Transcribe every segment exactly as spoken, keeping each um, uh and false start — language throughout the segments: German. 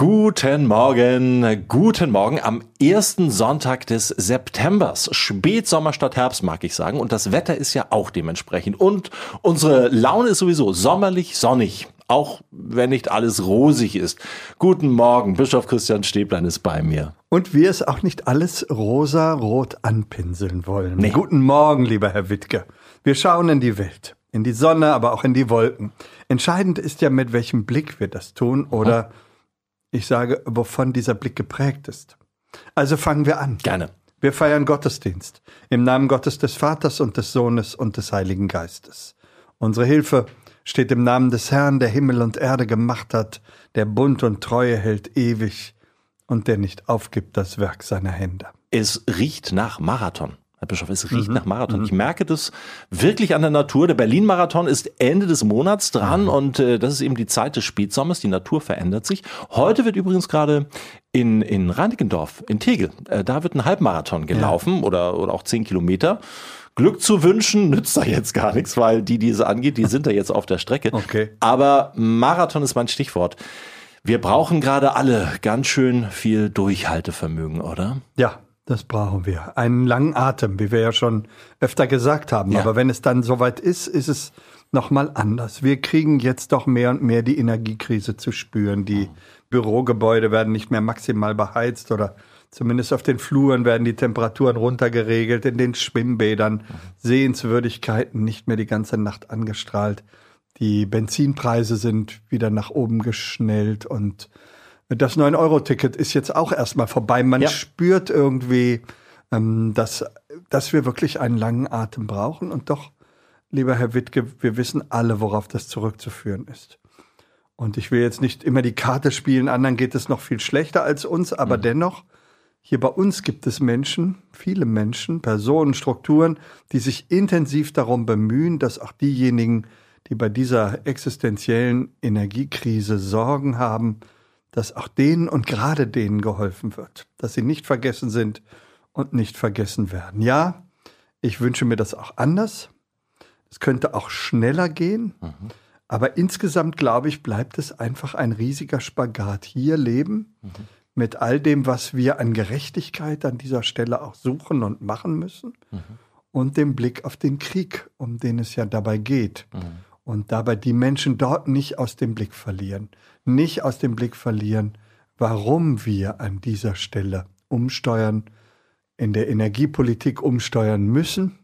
Guten Morgen, guten Morgen am ersten Sonntag des Septembers. Spätsommer statt Herbst, mag ich sagen. Und das Wetter ist ja auch dementsprechend. Und unsere Laune ist sowieso sommerlich sonnig, auch wenn nicht alles rosig ist. Guten Morgen, Bischof Christian Stäblein ist bei mir. Und wir es auch nicht alles rosa-rot anpinseln wollen. Nee. Guten Morgen, lieber Herr Wittke. Wir schauen in die Welt, in die Sonne, aber auch in die Wolken. Entscheidend ist ja, mit welchem Blick wir das tun oder... Mhm. Ich sage, wovon dieser Blick geprägt ist. Also fangen wir an. Gerne. Wir feiern Gottesdienst im Namen Gottes des Vaters und des Sohnes und des Heiligen Geistes. Unsere Hilfe steht im Namen des Herrn, der Himmel und Erde gemacht hat, der Bund und Treue hält ewig und der nicht aufgibt das Werk seiner Hände. Es riecht nach Marathon. Herr Bischof, es riecht Mhm. nach Marathon. Mhm. Ich merke das wirklich an der Natur. Der Berlin-Marathon ist Ende des Monats dran mhm. und äh, das ist eben die Zeit des Spätsommers. Die Natur verändert sich. Heute wird übrigens gerade in, in Reinickendorf, in Tegel, äh, da wird ein Halbmarathon gelaufen ja. oder, oder auch zehn Kilometer. Glück zu wünschen nützt da jetzt gar nichts, weil die, die es angeht, die sind da jetzt auf der Strecke. Okay. Aber Marathon ist mein Stichwort. Wir brauchen gerade alle ganz schön viel Durchhaltevermögen, oder? Ja. Das brauchen wir. Einen langen Atem, wie wir ja schon öfter gesagt haben. Ja. Aber wenn es dann soweit ist, ist es nochmal anders. Wir kriegen jetzt doch mehr und mehr die Energiekrise zu spüren. Die Bürogebäude werden nicht mehr maximal beheizt oder zumindest auf den Fluren werden die Temperaturen runtergeregelt. In den Schwimmbädern Sehenswürdigkeiten nicht mehr die ganze Nacht angestrahlt. Die Benzinpreise sind wieder nach oben geschnellt und das neun Euro Ticket ist jetzt auch erstmal vorbei. Man ja. spürt irgendwie, ähm, dass, dass wir wirklich einen langen Atem brauchen. Und doch, lieber Herr Wittke, wir wissen alle, worauf das zurückzuführen ist. Und ich will jetzt nicht immer die Karte spielen, anderen geht es noch viel schlechter als uns. Aber mhm. dennoch, hier bei uns gibt es Menschen, viele Menschen, Personen, Strukturen, die sich intensiv darum bemühen, dass auch diejenigen, die bei dieser existenziellen Energiekrise Sorgen haben, dass auch denen und gerade denen geholfen wird, dass sie nicht vergessen sind und nicht vergessen werden. Ja, ich wünsche mir das auch anders. Es könnte auch schneller gehen, mhm. aber insgesamt, glaube ich, bleibt es einfach ein riesiger Spagat. Hier leben mhm. mit all dem, was wir an Gerechtigkeit an dieser Stelle auch suchen und machen müssen mhm. und dem Blick auf den Krieg, um den es ja dabei geht. Mhm. Und dabei die Menschen dort nicht aus dem Blick verlieren. Nicht aus dem Blick verlieren, warum wir an dieser Stelle umsteuern, in der Energiepolitik umsteuern müssen,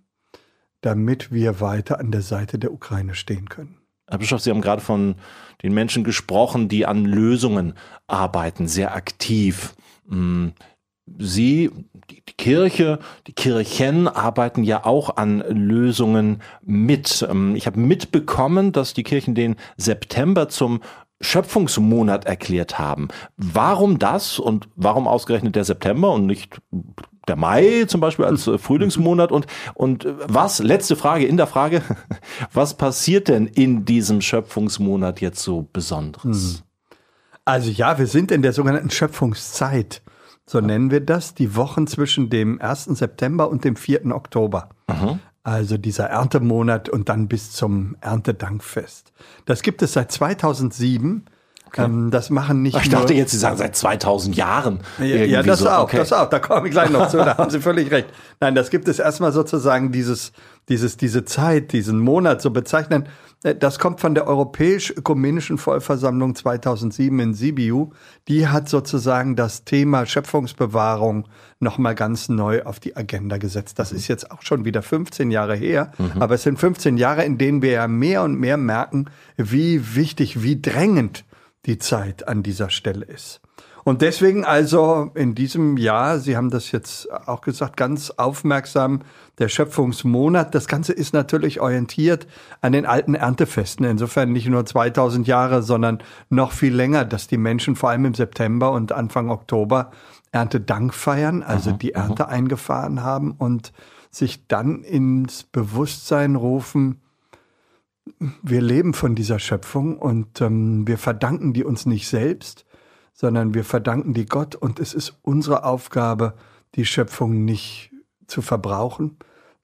damit wir weiter an der Seite der Ukraine stehen können. Herr Bischof, Sie haben gerade von den Menschen gesprochen, die an Lösungen arbeiten, sehr aktiv. Sie, die Kirche, die Kirchen arbeiten ja auch an Lösungen mit. Ich habe mitbekommen, dass die Kirchen den September zum Schöpfungsmonat erklärt haben. Warum das und warum ausgerechnet der September und nicht der Mai zum Beispiel als Frühlingsmonat? Und, und was, letzte Frage in der Frage, was passiert denn in diesem Schöpfungsmonat jetzt so Besonderes? Also ja, wir sind in der sogenannten Schöpfungszeit. So nennen wir das, die Wochen zwischen dem ersten September und dem vierten Oktober. Mhm. Also dieser Erntemonat und dann bis zum Erntedankfest. Das gibt es seit zweitausendsieben. Okay. Ähm, das machen nicht Ich nur... dachte jetzt, Sie sagen seit zweitausend Jahren. Ja, ja das so. auch, okay. das auch. Da komme ich gleich noch zu, da haben Sie völlig recht. Nein, das gibt es erstmal sozusagen dieses, dieses, diese Zeit, diesen Monat so bezeichnen. Das kommt von der Europäisch-Ökumenischen Vollversammlung zweitausendsieben in Sibiu. Die hat sozusagen das Thema Schöpfungsbewahrung nochmal ganz neu auf die Agenda gesetzt. Das mhm. ist jetzt auch schon wieder fünfzehn Jahre her. Mhm. Aber es sind fünfzehn Jahre, in denen wir ja mehr und mehr merken, wie wichtig, wie drängend die Zeit an dieser Stelle ist. Und deswegen also in diesem Jahr, Sie haben das jetzt auch gesagt, ganz aufmerksam, der Schöpfungsmonat. Das Ganze ist natürlich orientiert an den alten Erntefesten. Insofern nicht nur zweitausend Jahre, sondern noch viel länger, dass die Menschen vor allem im September und Anfang Oktober Erntedank feiern, also mhm, die Ernte mhm. eingefahren haben und sich dann ins Bewusstsein rufen, wir leben von dieser Schöpfung und ähm, wir verdanken die uns nicht selbst, sondern wir verdanken die Gott und es ist unsere Aufgabe, die Schöpfung nicht zu verbrauchen,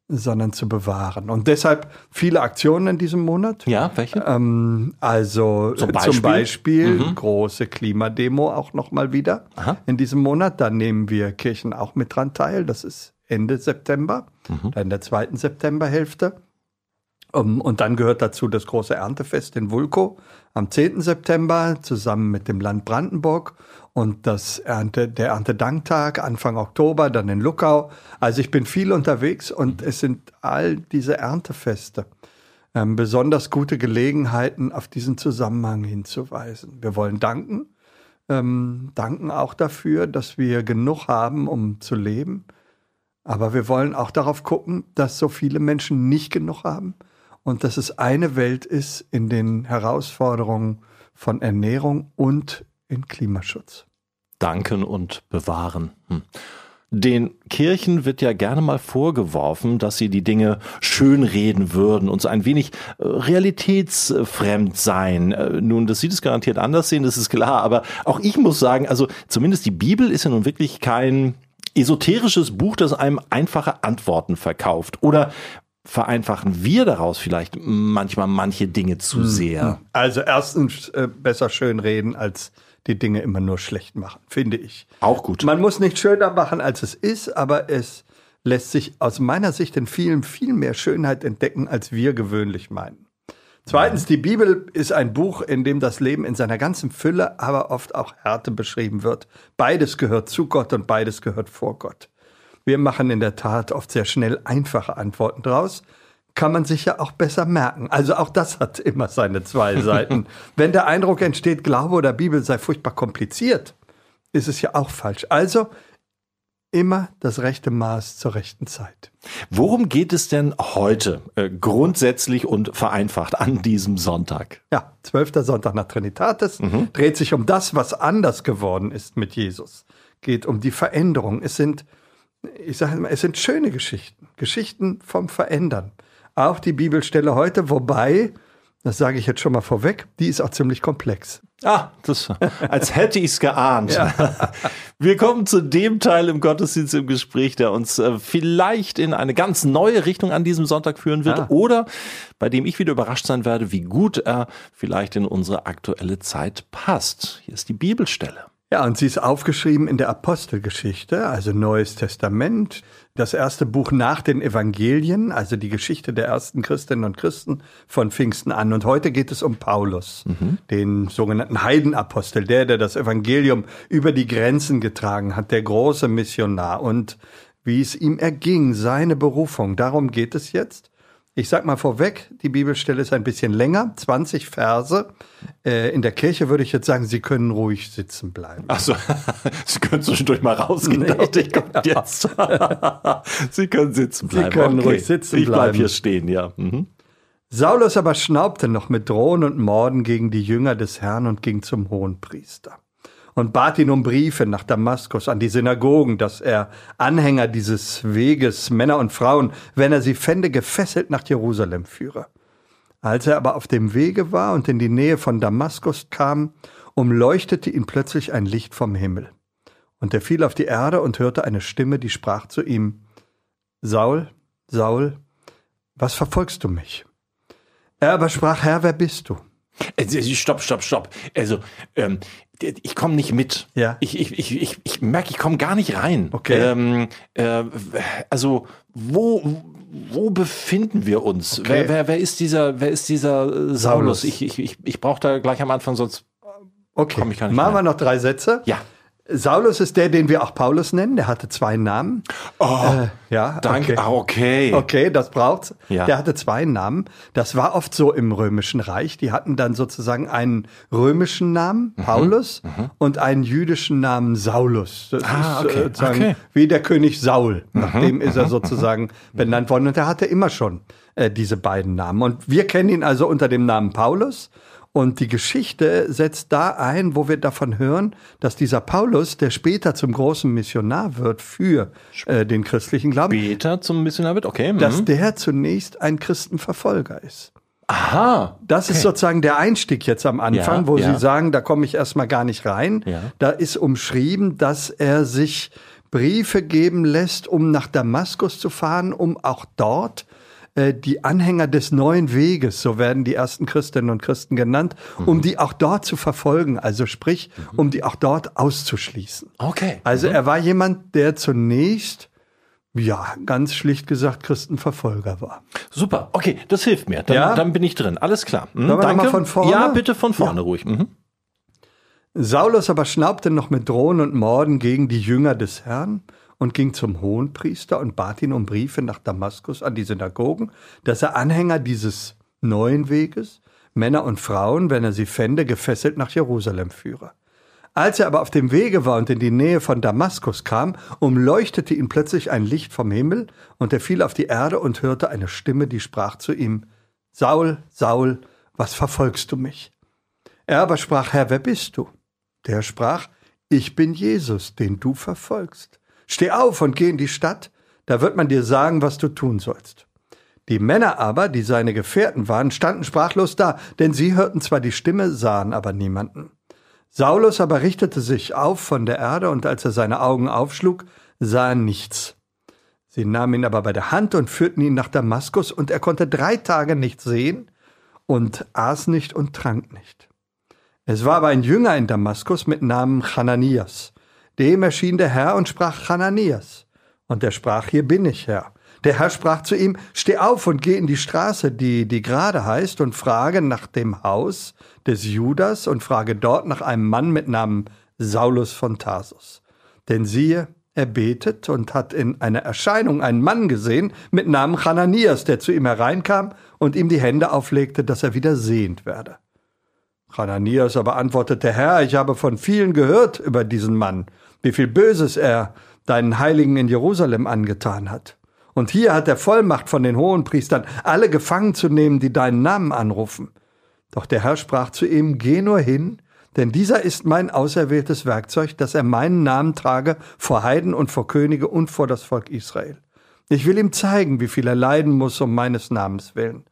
sondern zu bewahren. Und deshalb viele Aktionen in diesem Monat. Ja, welche? Ähm, also Zum äh, Beispiel, zum Beispiel Mhm. große Klimademo auch nochmal wieder Aha. in diesem Monat. Da nehmen wir Kirchen auch mit dran teil. Das ist Ende September, Mhm. dann in der zweiten Septemberhälfte. Um, und dann gehört dazu das große Erntefest in Vulkow am zehnten September zusammen mit dem Land Brandenburg und das Ernte, der Erntedanktag Anfang Oktober, dann in Luckau. Also ich bin viel unterwegs und es sind all diese Erntefeste ähm, besonders gute Gelegenheiten, auf diesen Zusammenhang hinzuweisen. Wir wollen danken, ähm, danken auch dafür, dass wir genug haben, um zu leben. Aber wir wollen auch darauf gucken, dass so viele Menschen nicht genug haben und dass es eine Welt ist in den Herausforderungen von Ernährung und in Klimaschutz. Danken und bewahren. Hm. Den Kirchen wird ja gerne mal vorgeworfen, dass sie die Dinge schönreden würden und so ein wenig äh, realitätsfremd sein. Äh, nun, dass Sie das garantiert anders sehen, das ist klar. Aber auch ich muss sagen, also zumindest die Bibel ist ja nun wirklich kein esoterisches Buch, das einem einfache Antworten verkauft. Oder vereinfachen wir daraus vielleicht manchmal manche Dinge zu sehr? Also erstens äh, besser schön reden, als die Dinge immer nur schlecht machen, finde ich. Auch gut. Man muss nicht schöner machen, als es ist, aber es lässt sich aus meiner Sicht in vielen viel mehr Schönheit entdecken, als wir gewöhnlich meinen. Zweitens, die Bibel ist ein Buch, in dem das Leben in seiner ganzen Fülle, aber oft auch Härte beschrieben wird. Beides gehört zu Gott und beides gehört vor Gott. Wir machen in der Tat oft sehr schnell einfache Antworten draus. Kann man sich ja auch besser merken. Also auch das hat immer seine zwei Seiten. Wenn der Eindruck entsteht, Glaube oder Bibel sei furchtbar kompliziert, ist es ja auch falsch. Also immer das rechte Maß zur rechten Zeit. Worum geht es denn heute äh, grundsätzlich und vereinfacht an diesem Sonntag? Ja, zwölfter Sonntag nach Trinitatis Mhm. dreht sich um das, was anders geworden ist mit Jesus. Geht um die Veränderung. Es sind, ich sage mal, es sind schöne Geschichten. Geschichten vom Verändern. Auch die Bibelstelle heute, wobei, das sage ich jetzt schon mal vorweg, die ist auch ziemlich komplex. Ah, das, als hätte ich es geahnt. Wir kommen zu dem Teil im Gottesdienst im Gespräch, der uns äh, vielleicht in eine ganz neue Richtung an diesem Sonntag führen wird Ah. oder bei dem ich wieder überrascht sein werde, wie gut er vielleicht in unsere aktuelle Zeit passt. Hier ist die Bibelstelle. Ja, und sie ist aufgeschrieben in der Apostelgeschichte, also Neues Testament, das erste Buch nach den Evangelien, also die Geschichte der ersten Christinnen und Christen von Pfingsten an. Und heute geht es um Paulus, Mhm. den sogenannten Heidenapostel, der, der das Evangelium über die Grenzen getragen hat, der große Missionar. Und wie es ihm erging, seine Berufung, darum geht es jetzt. Ich sag mal vorweg, die Bibelstelle ist ein bisschen länger, zwanzig Verse. Äh, in der Kirche würde ich jetzt sagen, Sie können ruhig sitzen bleiben. Ach so, Sie können zwischendurch mal rausgehen, Nee. dachte ich, kommt jetzt. Sie können sitzen bleiben. Sie können ruhig sitzen Ich bleib bleiben. hier stehen, ja. Mhm. Saulus aber schnaubte noch mit Drohen und Morden gegen die Jünger des Herrn und ging zum Hohenpriester und bat ihn um Briefe nach Damaskus an die Synagogen, dass er Anhänger dieses Weges, Männer und Frauen, wenn er sie fände, gefesselt nach Jerusalem führe. Als er aber auf dem Wege war und in die Nähe von Damaskus kam, umleuchtete ihn plötzlich ein Licht vom Himmel. Und er fiel auf die Erde und hörte eine Stimme, die sprach zu ihm: Saul, Saul, was verfolgst du mich? Er aber sprach: Herr, wer bist du? Also, Stopp, stopp, stopp. Also, ähm, ich komme nicht mit. Ja. Ich, ich, ich, ich, ich merke, ich komme gar nicht rein. Okay. Ähm, äh, also, wo, wo befinden wir uns? Okay. Wer, wer, wer ist dieser, wer ist dieser äh, Saulus? Saulus. Ich, ich, ich, ich brauche da gleich am Anfang, sonst Okay, Komm ich gar nicht machen wir rein. noch drei Sätze. ja. Saulus ist der, den wir auch Paulus nennen. Der hatte zwei Namen. Oh, Äh, ja, danke. okay. Ah, okay. Okay, das braucht's. Ja. Der hatte zwei Namen. Das war oft so im Römischen Reich. Die hatten dann sozusagen einen römischen Namen, Paulus, und einen jüdischen Namen, Saulus. Das Ah, ist okay. äh, sozusagen Okay. wie der König Saul. Nach dem ist er sozusagen benannt worden. Und er hatte immer schon äh, diese beiden Namen. Und wir kennen ihn also unter dem Namen Paulus. Und die Geschichte setzt da ein, wo wir davon hören, dass dieser Paulus, der später zum großen Missionar wird für äh, den christlichen Glauben, Später zum Missionar wird, okay. dass mhm. der zunächst ein Christenverfolger ist. Aha. Das ist sozusagen der Einstieg jetzt am Anfang, Ja, wo ja. Sie sagen, da komme ich erstmal gar nicht rein. Ja. Da ist umschrieben, dass er sich Briefe geben lässt, um nach Damaskus zu fahren, um auch dort äh, die Anhänger des neuen Weges, so werden die ersten Christinnen und Christen genannt, mhm. um die auch dort zu verfolgen, also sprich, mhm. um die auch dort auszuschließen. Okay. Also mhm. er war jemand, der zunächst, ja, ganz schlicht gesagt, Christenverfolger war. Super, okay, das hilft mir. Dann, ja? dann bin ich drin. Alles klar. Mhm, Sollen wir danke. noch mal von vorne? Ja, bitte von vorne ja. ruhig. Mhm. Saulus aber schnaubte noch mit Drohen und Morden gegen die Jünger des Herrn und ging zum Hohenpriester und bat ihn um Briefe nach Damaskus an die Synagogen, dass er Anhänger dieses neuen Weges, Männer und Frauen, wenn er sie fände, gefesselt nach Jerusalem führe. Als er aber auf dem Wege war und in die Nähe von Damaskus kam, umleuchtete ihn plötzlich ein Licht vom Himmel, und er fiel auf die Erde und hörte eine Stimme, die sprach zu ihm: Saul, Saul, was verfolgst du mich? Er aber sprach: Herr, wer bist du? Der sprach: Ich bin Jesus, den du verfolgst. Steh auf und geh in die Stadt, da wird man dir sagen, was du tun sollst. Die Männer aber, die seine Gefährten waren, standen sprachlos da, denn sie hörten zwar die Stimme, sahen aber niemanden. Saulus aber richtete sich auf von der Erde, und als er seine Augen aufschlug, sah er nichts. Sie nahmen ihn aber bei der Hand und führten ihn nach Damaskus, und er konnte drei Tage nicht sehen und aß nicht und trank nicht. Es war aber ein Jünger in Damaskus mit Namen Hananias. Dem erschien der Herr und sprach: Hananias. Und er sprach: Hier bin ich, Herr. Der Herr sprach zu ihm: Steh auf und geh in die Straße, die, die gerade heißt, und frage nach dem Haus des Judas und frage dort nach einem Mann mit Namen Saulus von Tarsus. Denn siehe, er betet und hat in einer Erscheinung einen Mann gesehen mit Namen Hananias, der zu ihm hereinkam und ihm die Hände auflegte, dass er wieder sehend werde. Hananias aber antwortete: Herr, ich habe von vielen gehört über diesen Mann, wie viel Böses er deinen Heiligen in Jerusalem angetan hat. Und hier hat er Vollmacht von den Hohenpriestern, alle gefangen zu nehmen, die deinen Namen anrufen. Doch der Herr sprach zu ihm: Geh nur hin, denn dieser ist mein auserwähltes Werkzeug, dass er meinen Namen trage vor Heiden und vor Könige und vor das Volk Israel. Ich will ihm zeigen, wie viel er leiden muss um meines Namens willen.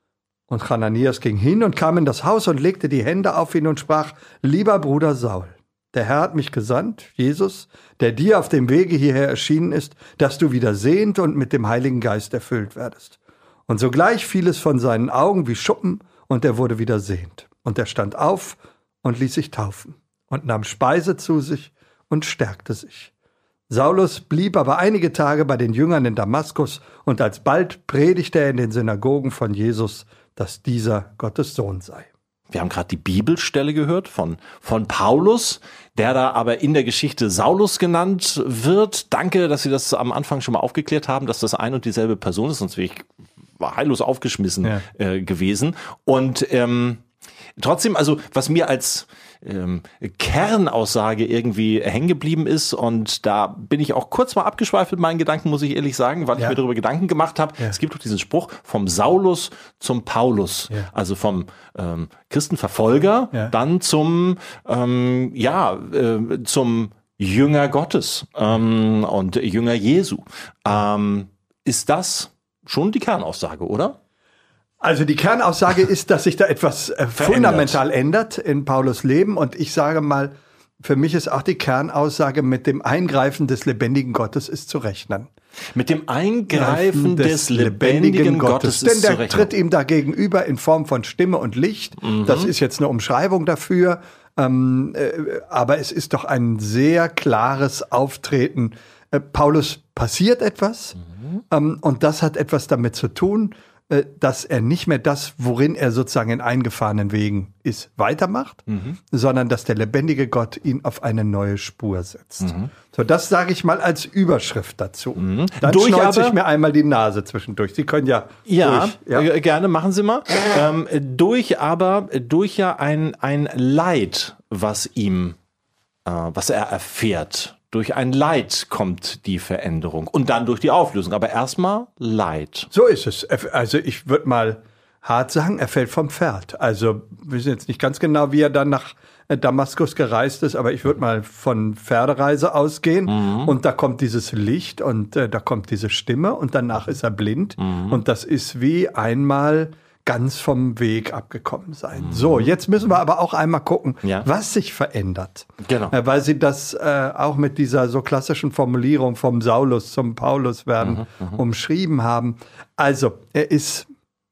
Und Hananias ging hin und kam in das Haus und legte die Hände auf ihn und sprach: Lieber Bruder Saul, der Herr hat mich gesandt, Jesus, der dir auf dem Wege hierher erschienen ist, dass du wieder sehend und mit dem Heiligen Geist erfüllt werdest. Und sogleich fiel es von seinen Augen wie Schuppen, und er wurde wieder sehend. Und er stand auf und ließ sich taufen und nahm Speise zu sich und stärkte sich. Saulus blieb aber einige Tage bei den Jüngern in Damaskus, und alsbald predigte er in den Synagogen von Jesus, dass dieser Gottes Sohn sei. Wir haben gerade die Bibelstelle gehört von, von Paulus, der da aber in der Geschichte Saulus genannt wird. Danke, dass Sie das am Anfang schon mal aufgeklärt haben, dass das ein und dieselbe Person ist, sonst wäre ich war heillos aufgeschmissen ja. äh, gewesen. Und ähm, trotzdem, also was mir als ähm, Kernaussage irgendwie hängen geblieben ist, und da bin ich auch kurz mal abgeschweift mit meinen Gedanken, muss ich ehrlich sagen, weil ja. ich mir darüber Gedanken gemacht habe. Ja. Es gibt doch diesen Spruch vom Saulus zum Paulus, ja. also vom ähm, Christenverfolger ja. dann zum ähm, ja äh, zum Jünger Gottes ähm, und Jünger Jesu. Ähm, ist das schon die Kernaussage, oder? Also die Kernaussage ist, dass sich da etwas äh, fundamental ändert in Paulus Leben, und ich sage mal, für mich ist auch die Kernaussage, mit dem Eingreifen des lebendigen Gottes ist zu rechnen. Mit dem Eingreifen des, des lebendigen, lebendigen Gottes, Gottes ist Denn der zu rechnen. tritt ihm da gegenüber in Form von Stimme und Licht. Mhm. Das ist jetzt eine Umschreibung dafür, ähm, äh, aber es ist doch ein sehr klares Auftreten. Äh, Paulus passiert etwas, mhm. ähm, und das hat etwas damit zu tun, dass er nicht mehr das, worin er sozusagen in eingefahrenen Wegen ist, weitermacht, mhm. sondern dass der lebendige Gott ihn auf eine neue Spur setzt. Mhm. So, das sage ich mal als Überschrift dazu. Mhm. Dann durch schneuze ich mir einmal die Nase zwischendurch. Sie können ja Ja, durch, ja. Äh, gerne, machen Sie mal. ähm, durch aber, durch ja ein, ein Leid, was ihm, äh, was er erfährt. Durch ein Leid kommt die Veränderung und dann durch die Auflösung. Aber erstmal Leid. So ist es. Also ich würde mal hart sagen, er fällt vom Pferd. Also wir wissen jetzt nicht ganz genau, wie er dann nach Damaskus gereist ist, aber ich würde mal von Pferdereise ausgehen. Mhm. Und da kommt dieses Licht und äh, da kommt diese Stimme und danach ist er blind. Mhm. Und das ist wie einmal ganz vom Weg abgekommen sein. Mhm. So, jetzt müssen wir aber auch einmal gucken, ja. was sich verändert. Genau. Äh, weil Sie das äh, auch mit dieser so klassischen Formulierung vom Saulus zum Paulus werden mhm, umschrieben haben. Also, er ist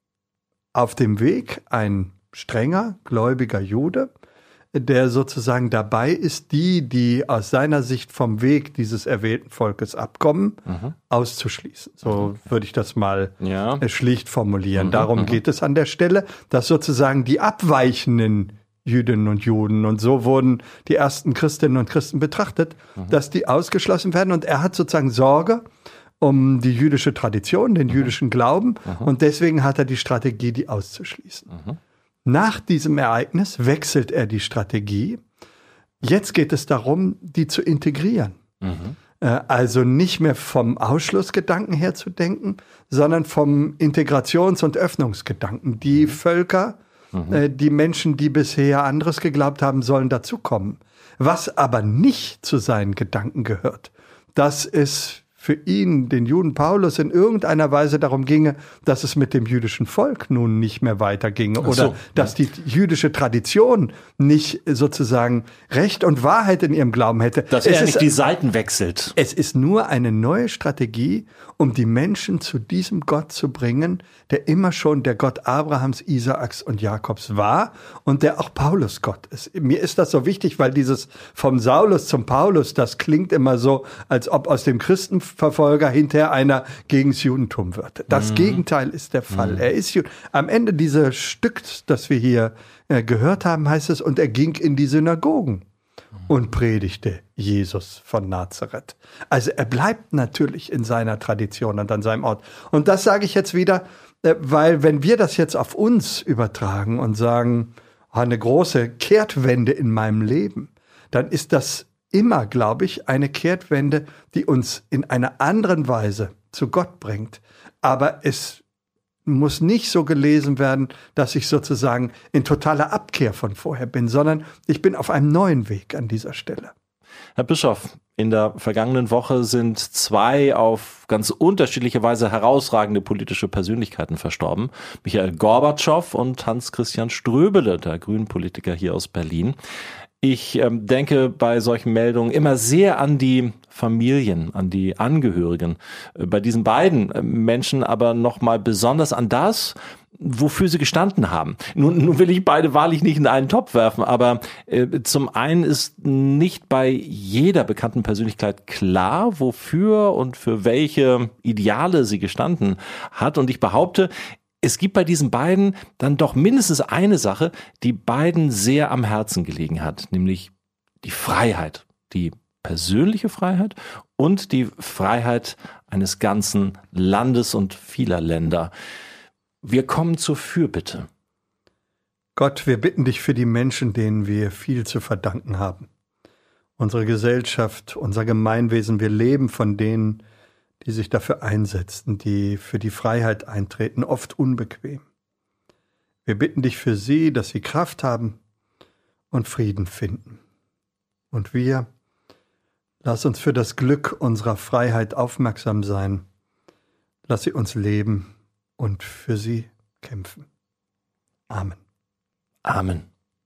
auf dem Weg ein strenger, gläubiger Jude, der sozusagen dabei ist, die, die aus seiner Sicht vom Weg dieses erwählten Volkes abkommen, mhm. auszuschließen. So okay. würde ich das mal ja. schlicht formulieren. Mhm. Darum mhm. geht es an der Stelle, dass sozusagen die abweichenden Jüdinnen und Juden, und so wurden die ersten Christinnen und Christen betrachtet, mhm. dass die ausgeschlossen werden. Und er hat sozusagen Sorge um die jüdische Tradition, den mhm. jüdischen Glauben. Mhm. Und deswegen hat er die Strategie, die auszuschließen. Mhm. Nach diesem Ereignis wechselt er die Strategie. Jetzt geht es darum, die zu integrieren. Mhm. Also nicht mehr vom Ausschlussgedanken her zu denken, sondern vom Integrations- und Öffnungsgedanken. Die mhm. Völker, mhm. die Menschen, die bisher anderes geglaubt haben, sollen dazukommen. Was aber nicht zu seinen Gedanken gehört, dass es für ihn, den Juden Paulus, in irgendeiner Weise darum ginge, dass es mit dem jüdischen Volk nun nicht mehr weiterginge oder so, dass ja. die jüdische Tradition nicht sozusagen Recht und Wahrheit in ihrem Glauben hätte. Dass es er nicht ist, die Seiten wechselt. Es ist nur eine neue Strategie, um die Menschen zu diesem Gott zu bringen, der immer schon der Gott Abrahams, Isaaks und Jakobs war und der auch Paulus Gott ist. Mir ist das so wichtig, weil dieses vom Saulus zum Paulus, das klingt immer so, als ob aus dem Christenverfolger hinterher einer gegen das Judentum wird. Das mhm. Gegenteil ist der Fall. Mhm. Er ist Jude. Am Ende dieses Stücks, das wir hier äh, gehört haben, heißt es, und er ging in die Synagogen und predigte Jesus von Nazareth. Also er bleibt natürlich in seiner Tradition und an seinem Ort. Und das sage ich jetzt wieder, weil wenn wir das jetzt auf uns übertragen und sagen, eine große Kehrtwende in meinem Leben, dann ist das immer, glaube ich, eine Kehrtwende, die uns in einer anderen Weise zu Gott bringt. Aber es muss nicht so gelesen werden, dass ich sozusagen in totaler Abkehr von vorher bin, sondern ich bin auf einem neuen Weg an dieser Stelle. Herr Bischof, in der vergangenen Woche sind zwei auf ganz unterschiedliche Weise herausragende politische Persönlichkeiten verstorben. Michail Gorbatschow und Hans-Christian Ströbele, der Grünen-Politiker hier aus Berlin. Ich ähm, denke bei solchen Meldungen immer sehr an die Familien, an die Angehörigen. Äh, bei diesen beiden äh, Menschen aber nochmal besonders an das, wofür sie gestanden haben. Nun, nun will ich beide wahrlich nicht in einen Topf werfen, aber äh, zum einen ist nicht bei jeder bekannten Persönlichkeit klar, wofür und für welche Ideale sie gestanden hat. Und ich behaupte, es gibt bei diesen beiden dann doch mindestens eine Sache, die beiden sehr am Herzen gelegen hat, nämlich die Freiheit, die persönliche Freiheit und die Freiheit eines ganzen Landes und vieler Länder. Wir kommen zur Fürbitte. Gott, wir bitten dich für die Menschen, denen wir viel zu verdanken haben. Unsere Gesellschaft, unser Gemeinwesen, wir leben von denen, die sich dafür einsetzen, die für die Freiheit eintreten, oft unbequem. Wir bitten dich für sie, dass sie Kraft haben und Frieden finden. Und wir, lass uns für das Glück unserer Freiheit aufmerksam sein. Lass sie uns leben und für sie kämpfen. Amen. Amen.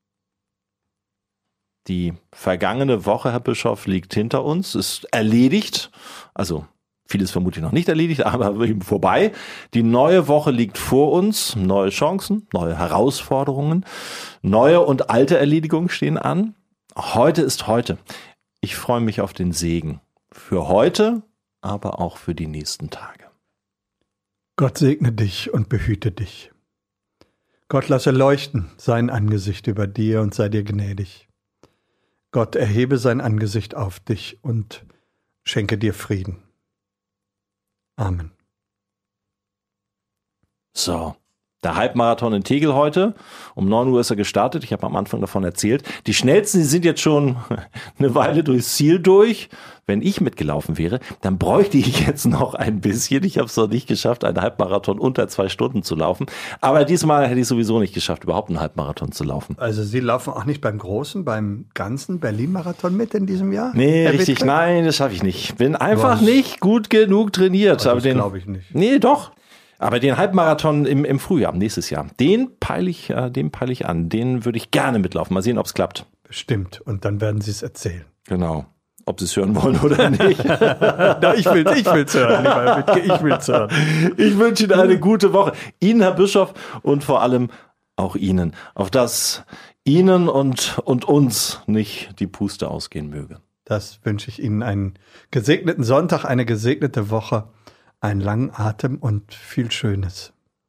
Die vergangene Woche, Herr Bischof, liegt hinter uns, ist erledigt, also vieles vermutlich noch nicht erledigt, aber eben vorbei. Die neue Woche liegt vor uns. Neue Chancen, neue Herausforderungen, neue und alte Erledigungen stehen an. Heute ist heute. Ich freue mich auf den Segen. Für heute, aber auch für die nächsten Tage. Gott segne dich und behüte dich. Gott lasse leuchten sein Angesicht über dir und sei dir gnädig. Gott erhebe sein Angesicht auf dich und schenke dir Frieden. Amen. So, der Halbmarathon in Tegel heute. Um neun Uhr ist er gestartet. Ich habe am Anfang davon erzählt. Die Schnellsten, die sind jetzt schon eine Weile durchs Ziel durch. Wenn ich mitgelaufen wäre, dann bräuchte ich jetzt noch ein bisschen. Ich habe es noch nicht geschafft, einen Halbmarathon unter zwei Stunden zu laufen. Aber diesmal hätte ich sowieso nicht geschafft, überhaupt einen Halbmarathon zu laufen. Also Sie laufen auch nicht beim großen, beim ganzen Berlin-Marathon mit in diesem Jahr? Nee, Herr richtig, Wittke? Nein, das schaffe ich nicht. Bin einfach Was? nicht gut genug trainiert. Also das glaube ich nicht. Nee, doch. Aber den Halbmarathon im, im Frühjahr, nächstes Jahr, den peile ich, äh, den peile ich an. Den würde ich gerne mitlaufen. Mal sehen, ob es klappt. Bestimmt. Und dann werden Sie es erzählen. Genau. Ob Sie es hören wollen oder nicht. Na, ich will es ich will's hören, lieber Herr Wittke, ich will's hören. Ich wünsche Ihnen eine gute Woche. Ihnen, Herr Bischof, und vor allem auch Ihnen. Auf dass Ihnen und, und uns nicht die Puste ausgehen möge. Das wünsche ich Ihnen einen gesegneten Sonntag, eine gesegnete Woche, einen langen Atem und viel Schönes.